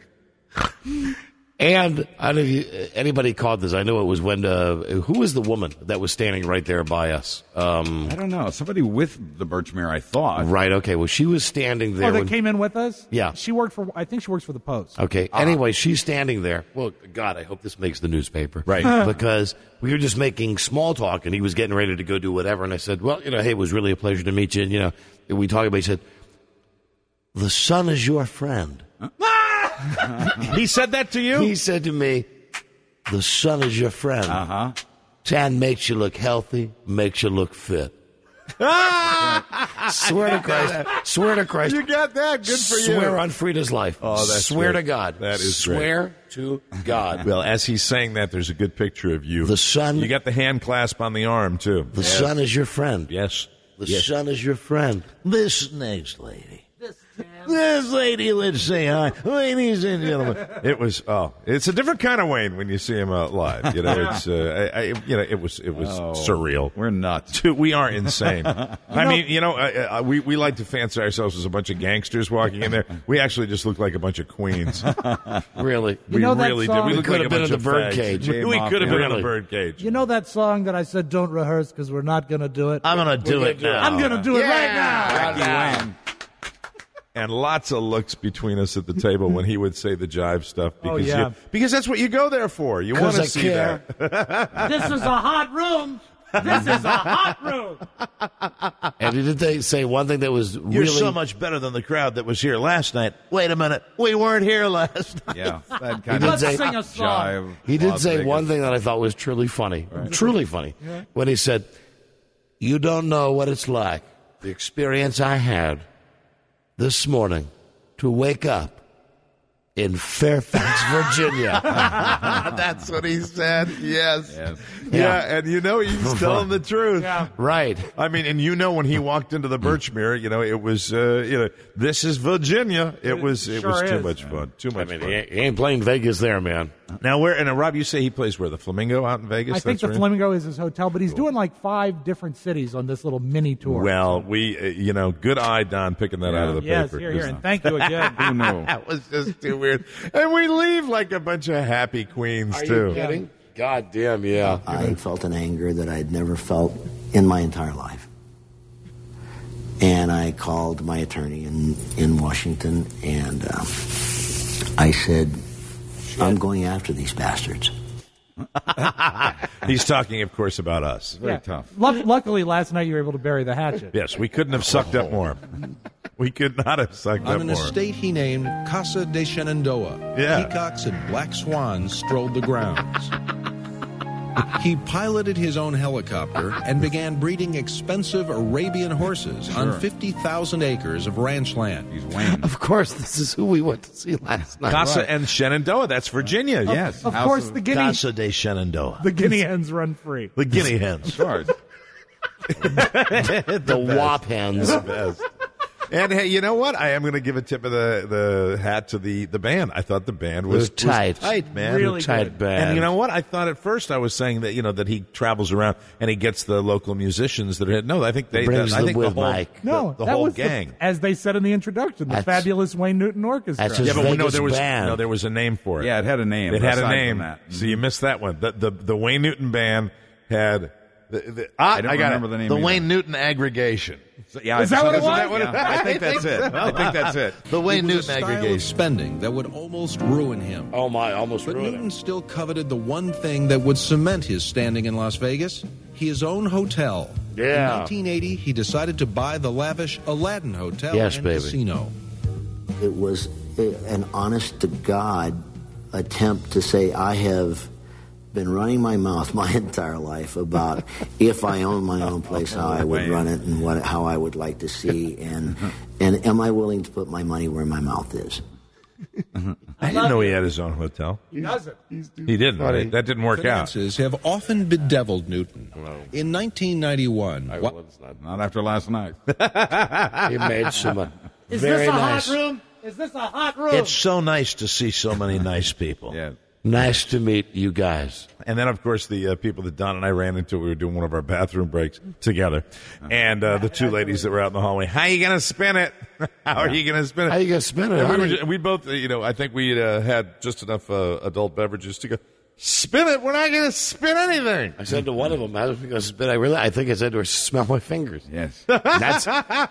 And I don't know if you, anybody caught this. I know it was when, uh, who was the woman that was standing right there by us? Um, I don't know. Somebody with the Birchmere, I thought. right, okay. Well, she was standing there. Oh, that when- came in with us? Yeah. She worked for, I think she works for the Post. Okay. Anyway, she's standing there. Well, God, I hope this makes the newspaper. Right. Because we were just making small talk, and he was getting ready to go do whatever. And I said, well, you know, hey, it was really a pleasure to meet you. And, you know, we talked about, he said, the sun is your friend. He said that to you? He said to me, the sun is your friend. Uh huh. Tan makes you look healthy, makes you look fit. Swear to Christ. Swear to Christ. You got that. Good for you. Swear on Frida's life. Oh, that's Swear great. to God. That is great. Swear to God. Well, as he's saying that, there's a good picture of you. The sun- You got the hand clasp on the arm, too. The sun is your friend. Yes. The sun is your friend. This next lady. This lady, let's say hi. Ladies and gentlemen. It was, oh, it's a different kind of Wayne when you see him uh, live. You know, it's, uh, I, I, you know, it was, it was Oh, surreal. We're nuts. Dude, we are insane. I mean, you know, uh, uh, we, we like to fancy ourselves as a bunch of gangsters walking in there. We actually just look like a bunch of queens. Really. We know that really song- did. We We look could like have a been bunch in of the fags. birdcage. We, we could have been in Really. the birdcage. You know that song that I said don't rehearse because we're not going to do it? I'm going to do gonna it do it. now. I'm going to do it right now. Wacky Wayne. And lots of looks between us at the table when he would say the jive stuff. Because Oh, yeah. you, because that's what you go there for. You want 'Cause to I see care. that. This is a hot room. This is a hot room. And did they say one thing that was You're really so much better than the crowd that was here last night. Wait a minute. We weren't here last night. Yeah. That did kind of say- Let's sing a song. jive. He did Las say Vegas. one thing that I thought was truly funny, truly funny, when he said, "You don't know what it's like, the experience I had this morning to wake up in Fairfax, Virginia." That's what he said. Yes. Yes. Yeah, Yeah. and you know he's telling the truth. Yeah. Right. I mean, and you know when he walked into the Birchmere, you know it was, uh, you know, this is Virginia. It was, it sure was too is. much fun. Too I much mean, fun. he ain't, he ain't playing Vegas there, man. Now, where and uh, Rob, you say he plays where? The Flamingo out in Vegas. I think That's the right? Flamingo is his hotel, but he's doing like five different cities on this little mini tour. Well, we, uh, you know, good eye, Don, picking that out of the yes, paper. here, here, and thank you again. Who knew? That was just too weird. And we leave like a bunch of happy queens too. kidding? God damn, yeah. I felt an anger that I'd never felt in my entire life. And I called my attorney in, in Washington, and um, I said, I'm going after these bastards. He's talking, of course, about us. Very Yeah. tough. Luck- luckily, last night you were able to bury the hatchet. Yes, we couldn't have sucked up more. We could not have sucked On up an more. estate he named Casa de Shenandoah, Yeah. peacocks and black swans strolled the grounds. He piloted his own helicopter and began breeding expensive Arabian horses Sure. on fifty thousand acres of ranch land. He's Wayne. Of course, this is who we went to see last night. Casa Right. and Shenandoah. That's Virginia. Of, Yes. of House course, of the guinea Casa de Shenandoah. the guinea hens run free. The guinea hens. Sure. The W A P hens. The best. And hey, you know what? I am going to give a tip of the, the hat to the, the band. I thought the band was, was tight. was tight, man. Really tight good. band. And you know what? I thought at first I was saying that you know that he travels around and he gets the local musicians that are no. I think they. Brings I them think with the whole, Mike. No, the, the that whole was gang. The, as they said in the introduction, the That's- fabulous Wayne Newton Orchestra. That's his yeah, but no, Vegas there was band. no, there was a name for it. Yeah, it had a name. It had a aside name. from that. So you missed that one. The the, the Wayne Newton band had. The, the, ah, I don't I got remember it. the name The either. Wayne Newton Aggregation. So, yeah, Is I- that what it so was? that yeah, I think that's it. I think that's it. The Wayne It was a Newton style of Aggregation. spending that would almost ruin him. Oh, my, almost But ruined Newton it. still coveted the one thing that would cement his standing in Las Vegas, his own hotel. In Yeah. nineteen eighty, he decided to buy the lavish Aladdin Hotel Yes, and baby. Casino. It was a, an honest-to-God attempt to say, I have been running my mouth my entire life about if I owned my own place, how I would run it and what how I would like to see, and and am I willing to put my money where my mouth is? I didn't know he had his own hotel. He doesn't. He didn't. Right? That didn't work out. Finances have often bedeviled Newton. In nineteen ninety-one, I, wha- well, it's not. Not after last night. He made some uh, Is very this a nice. hot room? Is this a hot room? It's so nice to see so many nice people. Yeah. Nice to meet you guys. And then, of course, the uh, people that Don and I ran into, we were doing one of our bathroom breaks together. And uh, the two ladies that were out in the hallway, how are you going to spin it? How are you going to spin it? How you gonna spin it, And we, were, honey? ju- we both, uh, you know, I think we uh, had just enough uh, adult beverages to go, spin it. We're not going to spin anything. I said to one of them, I was going to spit. I really, I think I said to her, smell my fingers. Yes. That's, that's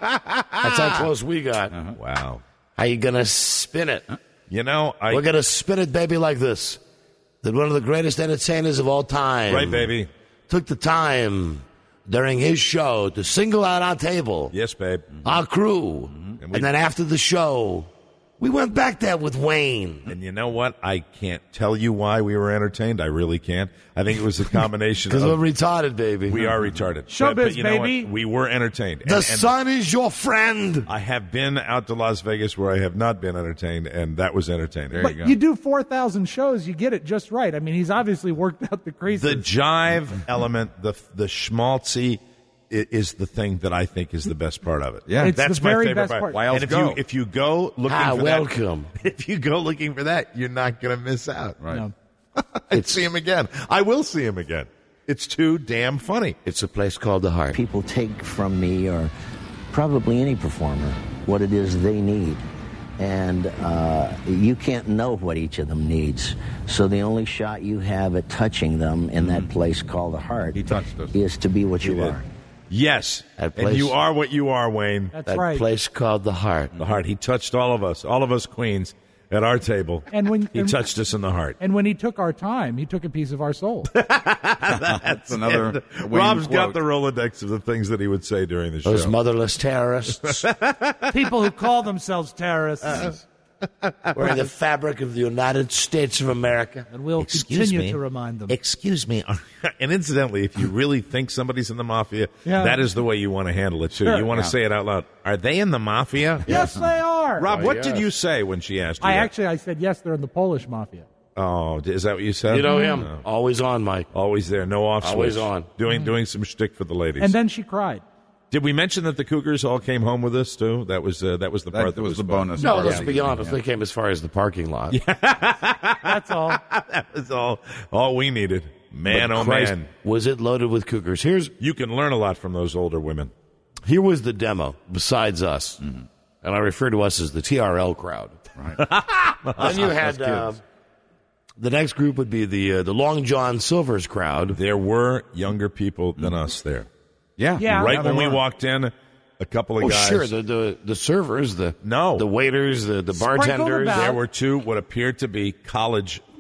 how close we got. Wow. How you going to spin it? You know, I. We're going to spin it, baby, like this. That one of the greatest entertainers of all time. Right, baby. Took the time during his show to single out our table, Yes, babe. our crew. And And, we- then after the show, we went back there with Wayne. And you know what? I can't tell you why we were entertained. I really can't. I think it was a combination Because of. we're retarded, baby. We are retarded. Showbiz, but, but you know baby. what? We were entertained. The And- and sun is your friend. I have been out to Las Vegas where I have not been entertained, and that was entertaining. There But you go. you do four thousand shows, you get it just right. I mean, he's obviously worked out the creases. The jive element, the the schmaltzy, i- is the thing that I think is the best part of it. Yeah. It's That's the my very favorite best part. part. Why else and if go? you if you go looking Ah, for welcome. that, if you go looking for that, you're not going to miss out. Right. No. I'd see him again. I will see him again. It's too damn funny. It's a place called the Heart. People take from me, or probably any performer, what it is they need. And uh, you can't know what each of them needs. So the only shot you have at touching them in that place called the heart He touched us. is to be what you did. are. Yes, That and place- you are what you are, Wayne. That's That right. place called the Heart. The heart. He touched all of us, all of us queens at our table. And when- he and- touched us in the heart. And when he took our time, he took a piece of our soul. That's another. And Wayne Rob's got quote. the Rolodex of the things that he would say during the show. Those motherless terrorists People who call themselves terrorists. wearing the fabric of the United States of America. And we'll Excuse continue me. to remind them. Excuse me. And incidentally, if you really think somebody's in the mafia, Yeah. that is the way you want to handle it too. Sure. You want to Yeah. say it out loud. Are they in the mafia? Yes, they are. Rob, Oh, what yes. did you say when she asked you? I that? actually, I said, yes, they're in the Polish mafia. Oh, is that what you said? You know him. No. Always on, Mike. Always there, no off switch. Always on. Doing doing some shtick for the ladies. And then she cried. Did we mention that the Cougars all came home with us too? That was uh, that was the That, part that was the fun. bonus. No, part. let's Yeah. be honest. They came as far as the parking lot. That's all. That was all all we needed. Man, But oh Christ, man, was it loaded with Cougars? Here's you can learn a lot from those older women. here was the demo. Besides us, and I refer to us as the T R L crowd. Right. Then you had uh, the next group would be the uh, the Long John Silver's crowd. There were younger people than us there. Yeah. Yeah. Right Yeah, when there we were. walked in, a couple of Oh, guys. sure, the, the the servers, the No. the waiters, the the Sprinkled bartenders. about. There were two what appeared to be college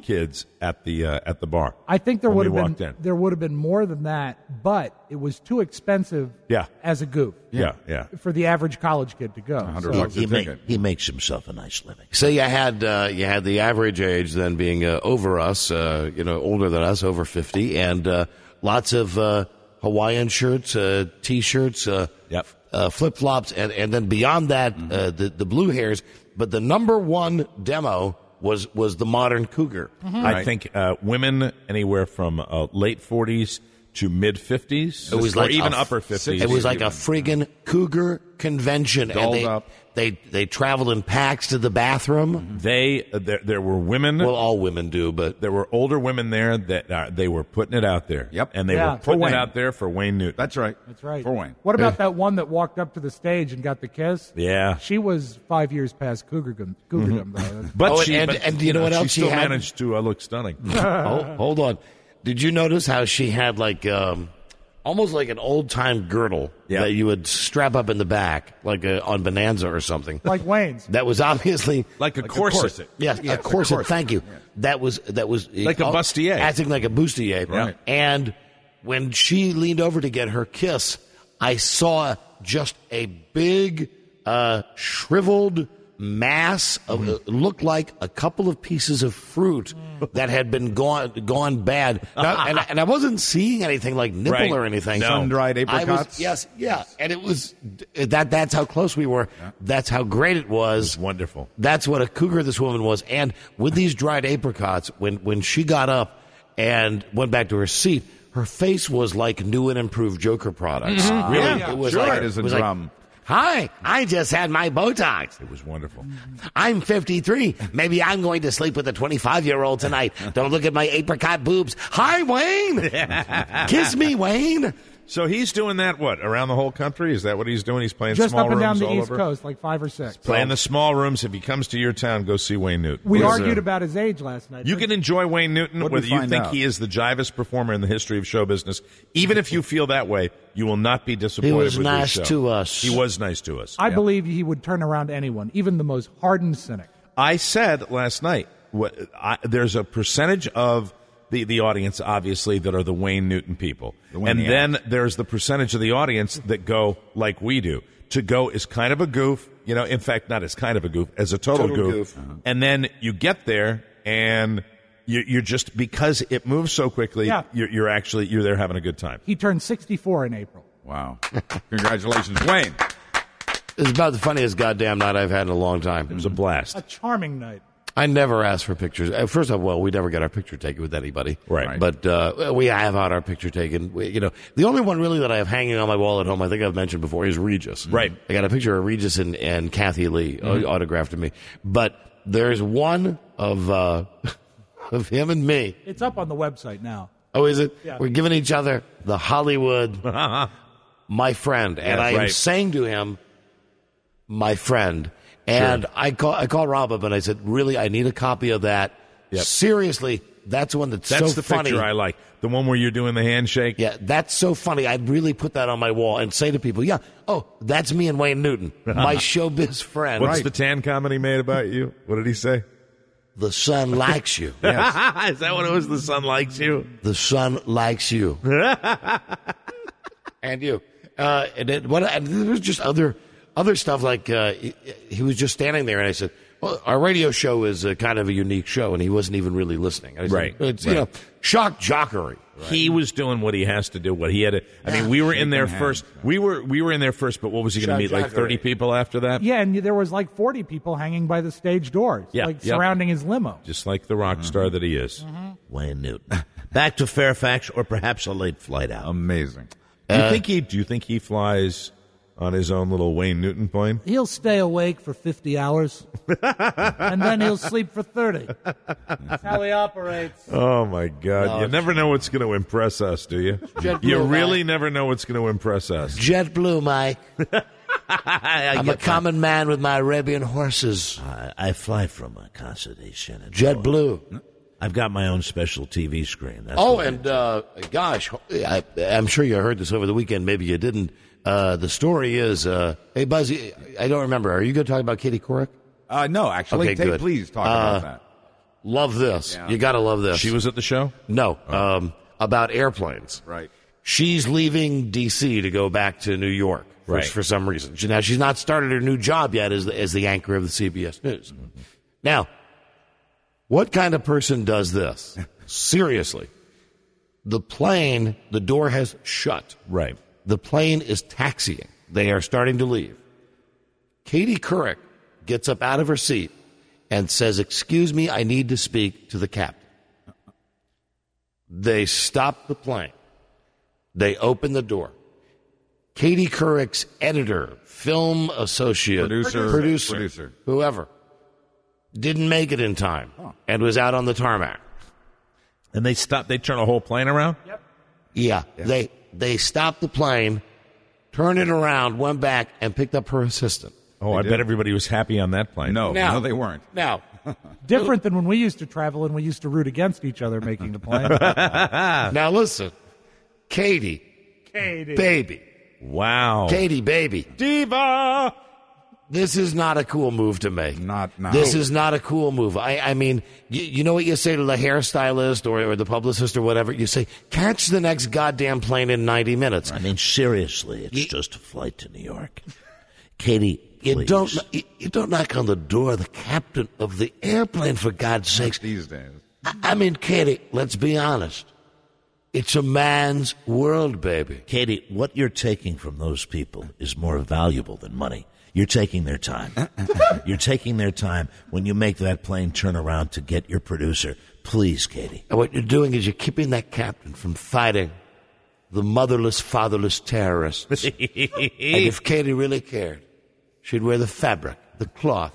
kids at the uh, at the bar. I think there when would we have walked been in. there would have been more than that, but it was too expensive. Yeah. as a goof. Yeah, yeah. For the average college kid to go. one hundred So- bucks a He, make, ticket. he makes himself a nice living. So you had uh, you had the average age then being uh, over us, uh, you know, older than us, over fifty, and uh, lots of uh, Hawaiian shirts, uh, T-shirts, uh, Yep. uh, flip flops, and and then beyond that, Mm-hmm. uh, the the blue hairs. But the number one demo was was the modern cougar. I think uh, women anywhere from uh, late forties to mid fifties, It was or like even a- upper fifties. It was like a friggin' cougar convention, and Dolled they, up. they they traveled in packs to the bathroom. They uh, there, there were women. Well, all women do, but there were older women there that uh, they were putting it out there. Yep. and they Yeah. were putting For it Wayne. out there for Wayne Newton. That's right. That's right. For Wayne. What about that one that walked up to the stage and got the kiss? Yeah. She was five years past cougardom, cougardom though. But Oh, she, and- but, and do you know what she else she still had? managed to uh, look stunning. oh, hold on. Did you notice how she had like um, almost like an old time girdle Yeah. that you would strap up in the back, like a, on Bonanza or something? Like Wayne's. That was obviously Like a corset. Yes, a corset. Thank you. That was that was Like a uh, bustier. acting like a bustier. Right. And when she leaned over to get her kiss, I saw just a big, uh, shriveled mass of uh, looked like a couple of pieces of fruit that had been gone gone bad. Now, and, I- and I wasn't seeing anything like nipple Right. or anything. No. Sun-dried I was, apricots? yes, yeah, and it was that. That's how close we were. That's how great it was. It's wonderful. That's what a cougar this woman was. And with these dried apricots, when, when she got up and went back to her seat, her face was like new and improved Joker products. Mm-hmm. Really, Yeah, it was sure. like It is a it was like, drum. Hi, I just had my Botox. It was wonderful. I'm fifty-three. Maybe I'm going to sleep with a twenty-five-year-old tonight. Don't look at my apricot boobs. Hi, Wayne. Kiss me, Wayne. So he's doing that, what, around the whole country? Is that what he's doing? He's playing Just small up and down rooms the all East over? Coast, like five or six. Playing the small rooms. If he comes to your town, go see Wayne Newton. We Was, argued uh, about his age last night. You can enjoy Wayne Newton What'd whether we you find think out? he is the jivest performer in the history of show business. Even if you feel that way, you will not be disappointed was with nice his show. to us. He was nice to us. I believe he would turn around anyone, even the most hardened cynic. I said last night, what, I, there's a percentage of the, the audience, obviously, that are the Wayne Newton people. Wayne And Newton. then there's the percentage of the audience that go like we do. To go is kind of a goof, you know, in fact, not as kind of a goof, as a total, Total goof. goof. Uh-huh. And then you get there and you, you're just, because it moves so quickly, Yeah. you're, you're actually, you're there having a good time. He turned sixty-four in April. Wow. Congratulations, Wayne. It's about the funniest goddamn night I've had in a long time. It was a blast. A charming night. I never ask for pictures. Uh, First of all, well, we never get our picture taken with anybody. Right. But uh, we have had our picture taken. We, you know, the only one really that I have hanging on my wall at home, I think I've mentioned before, is Regis. Right. I got a picture of Regis and, and Kathy Lee uh, autographed to me. But there's one of uh, of him and me. It's up on the website now. Oh, is it? Yeah. We're giving each other the Hollywood, my friend, and Yes, I am right. saying to him, my friend. And I call I call Rob up and I said, really, I need a copy of that. Yep. Seriously, that's one that's, That's so the funny. picture I like. The one where you're doing the handshake. Yeah, that's so funny. I'd really put that on my wall and say to people, yeah, oh, that's me and Wayne Newton, my showbiz friend. What's Right. the tan comment he made about you? What did he say? The sun likes you. Is that what it was? The sun likes you? The sun likes you. And you. Uh, and, it, what, and there was just other other stuff like uh, he, he was just standing there, and I said, well, our radio show is a kind of a unique show, and he wasn't even really listening. I said, Right, It's, right. you know, shock jockery. He was doing what he has to do. What he had to. I mean, we were in there first. We were we were in there first. But what was he going to meet? Like thirty people after that? Yeah, and there was like forty people hanging by the stage doors, Yeah, like yep. surrounding his limo. Just like the rock star that he is. Wayne Newton. Back to Fairfax, or perhaps a late flight out. Amazing. Do you think he? Do you think he flies on his own little Wayne Newton plane? He'll stay awake for fifty hours, and then he'll sleep for thirty. That's how he operates. Oh my God! No, you it's- never know what's going to impress us, do you? JetBlue, You really Mike. never know what's going to impress us. JetBlue, Mike. I'm a common man with my Arabian horses. I, I fly from a Casa de Shenandoah. JetBlue. I've got my own special T V screen. That's Oh, what and uh, gosh, I, I'm sure you heard this over the weekend. Maybe you didn't. Uh, the story is, uh, hey, Buzzy, I don't remember. Are you going to talk about Katie Couric? Uh, no, actually, Okay, take, good. please talk Uh, about that. Love this. Yeah. You got to love this. She was at the show? No, um, about airplanes. Right. She's leaving D C to go back to New York for, Right. for some reason. She, now, she's not started her new job yet as the, as the anchor of the C B S News. Mm-hmm. Now, what kind of person does this? Seriously. The plane, the door has shut. Right. The plane is taxiing. They are starting to leave. Katie Couric gets up out of her seat and says, "Excuse me, I need to speak to the captain." They stop the plane. They open the door. Katie Couric's editor, film associate, Producer. producer, Producer. whoever, didn't make it in time and was out on the tarmac. And they stop. They turn a whole plane around? Yep. Yeah, they they stopped the plane, turned it around, went back, and picked up her assistant. Oh, They I did. bet everybody was happy on that plane. No, Now- no, they weren't. Now, Different than when we used to travel and we used to root against each other making the plane. now listen, Katie, Katie. baby, Wow. Katie, baby, Diva! this is not a cool move to make. Not now. This is not a cool move. I, I mean, you, you know what you say to the hairstylist or, or the publicist or whatever? You say, catch the next goddamn plane in ninety minutes. I mean, seriously, it's just a flight to New York. Katie, You please. don't, you, you don't knock on the door of the captain of the airplane, for God's sakes. these days. I, I mean, Katie, let's be honest. It's a man's world, baby. Katie, what you're taking from those people is more valuable than money. You're taking their time. You're taking their time when you make that plane turn around to get your producer. Please, Katie. And what you're doing is you're keeping that captain from fighting the motherless, fatherless terrorists. And if Katie really cared, she'd wear the fabric, the cloth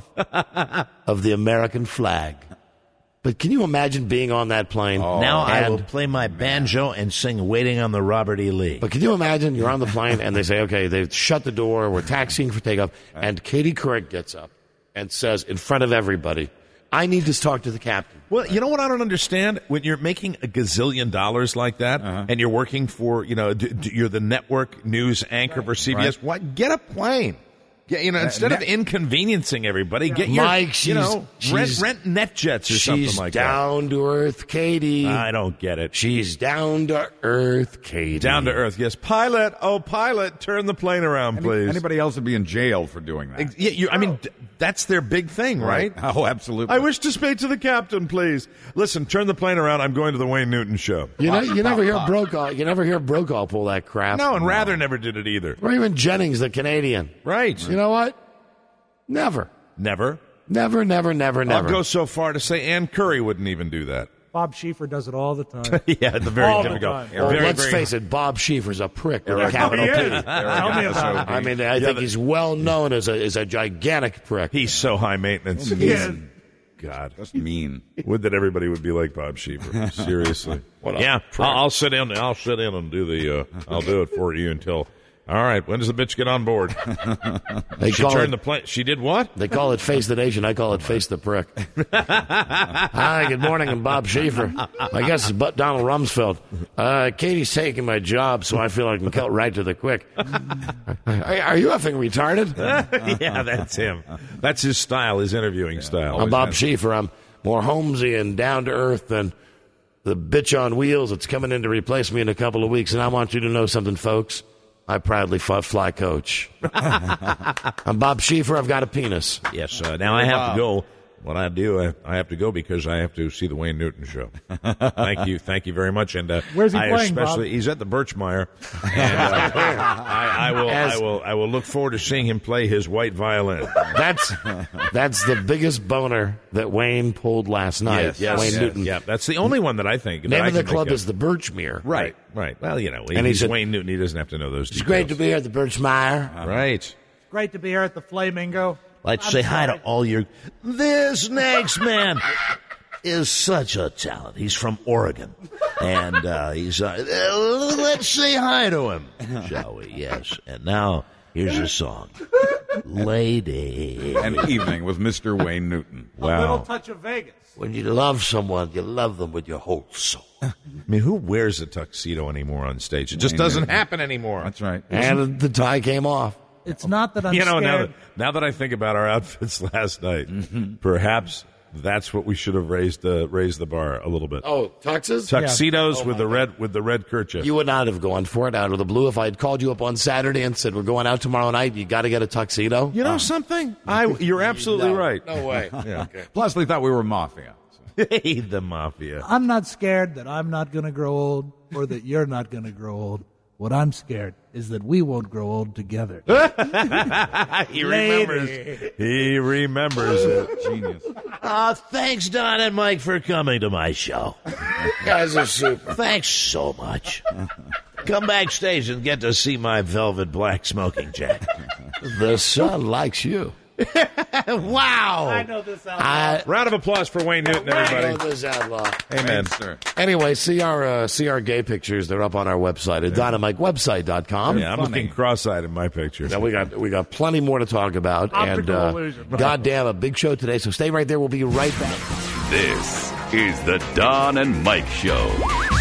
of the American flag. But can you imagine being on that plane? Now I and- will play my banjo and sing Waiting on the Robert E. Lee. But can you imagine you're on the plane and they say, okay, they've shut the door, we're taxiing for takeoff, and Katie Couric gets up and says in front of everybody, I need to talk to the captain. Well, you know what I don't understand? When you're making a gazillion dollars like that, and you're working for, you know, d- d- you're the network news anchor for C B S, Right. why get a plane? Get, you know, instead of net- inconveniencing everybody, get your, Mike, you she's- know, rent, she's- rent net jets or She's something like down to earth, Katie. that. I don't get it. She's down to earth, Katie. Down to earth, yes. Pilot, oh pilot, turn the plane around, Any- please. Anybody else would be in jail for doing that. Ex- Yeah, you, I mean, d- that's their big thing, right? Oh, absolutely. I wish to speak to the captain, please. Listen, turn the plane around. I'm going to the Wayne Newton show. You know, you never hear Brokaw. You never hear Brokaw pull that crap. No, and Rather never did it either. Or even Jennings, the Canadian. Right. You know what? Never. Never. Never, never, never, never. I'll go so far to say Ann Curry wouldn't even do that. Bob Schieffer does it all the time. Yeah, at the very All the difficult. time. Well, very, let's very- face it, Bob Schieffer's a prick with a Oh, capital he P. is. Tell me about it. I mean, I Yeah, think the- he's well known as a as a gigantic prick. He's so high maintenance. Yeah. God. That's mean. Would that everybody would be like Bob Schieffer? Seriously. What a yeah, prick. I'll, I'll sit in. I'll sit in and do the. Uh, I'll do it for you until. All right. When does the bitch get on board? They She call turned it, the plane. She did what? They call it face the nation. I call it face the prick. Hi, good morning. I'm Bob Schieffer. I guess it's but Donald Rumsfeld. Uh, Katie's taking my job, so I feel I can cut right to the quick. Are, are you effing retarded? Yeah, that's him. That's his style. His interviewing style. I'm Bob Schieffer. I'm more homesy and down to earth than the bitch on wheels that's coming in to replace me in a couple of weeks. And I want you to know something, folks. I proudly fought fly coach. I'm Bob Schieffer. I've got a penis. Yes. Uh, now I have to go. What I do, I, I have to go because I have to see the Wayne Newton show. Thank you, thank you very much. And uh, Where's he I playing, especially, Bob? He's at the Birchmire, and uh, I, I will, As- I will, I will look forward to seeing him play his white violin. That's that's the biggest boner that Wayne pulled last night. yes, Wayne yes, Newton. Yeah, that's the only one that I think. that Name I of the can club think is the Birchmere. right, right. Well, you know, And he he's said- Wayne Newton. He doesn't have to know those. It's great to be here at the Birchmire. Right. Great to be here at the Flamingo. Like to I'm say hi to sorry. all your. This next man is such a talent. He's from Oregon, and uh, he's. Uh, uh, let's say hi to him, shall we? Yes. And now here's a song, Lady. An evening with Mister Wayne Newton. A little Wow. touch of Vegas. When you love someone, you love them with your whole soul. I mean, who wears a tuxedo anymore on stage? It just Wayne doesn't Newton. happen anymore. That's right. And the tie came off. It's not that I'm You know, now scared. that, now that I think about our outfits last night, perhaps That's what we should have raised the raised the bar a little bit. Oh, tuxes? Tuxedos Yeah. with Oh, the my red with the red kerchief. You would not have gone for it out of the blue if I had called you up on Saturday and said, we're going out tomorrow night. You got to get a tuxedo. You know something? I you're absolutely No, right. No way. Yeah. Okay. Plus, they thought we were mafia. Hey, the mafia. I'm not scared that I'm not going to grow old or that you're not going to grow old. What I'm scared is that we won't grow old together. He remembers. He remembers it. Genius. Uh, thanks, Don and Mike, for coming to my show. You guys are super. Thanks so much. Come backstage and get to see my velvet black smoking jacket. The sun likes you. Wow. I know this out. I, Round of applause for Wayne Newton, I know everybody. this outlaw. Amen. Thanks, sir. Anyway, see our uh, see our gay pictures. They're up on our website at don and mike website dot com. Yeah, I'm Funny. looking cross-eyed in my pictures. Now we got we got plenty more to talk about, Optical and uh, illusion. goddamn, a big show today. So stay right there. We'll be right back. This is the Don and Mike Show.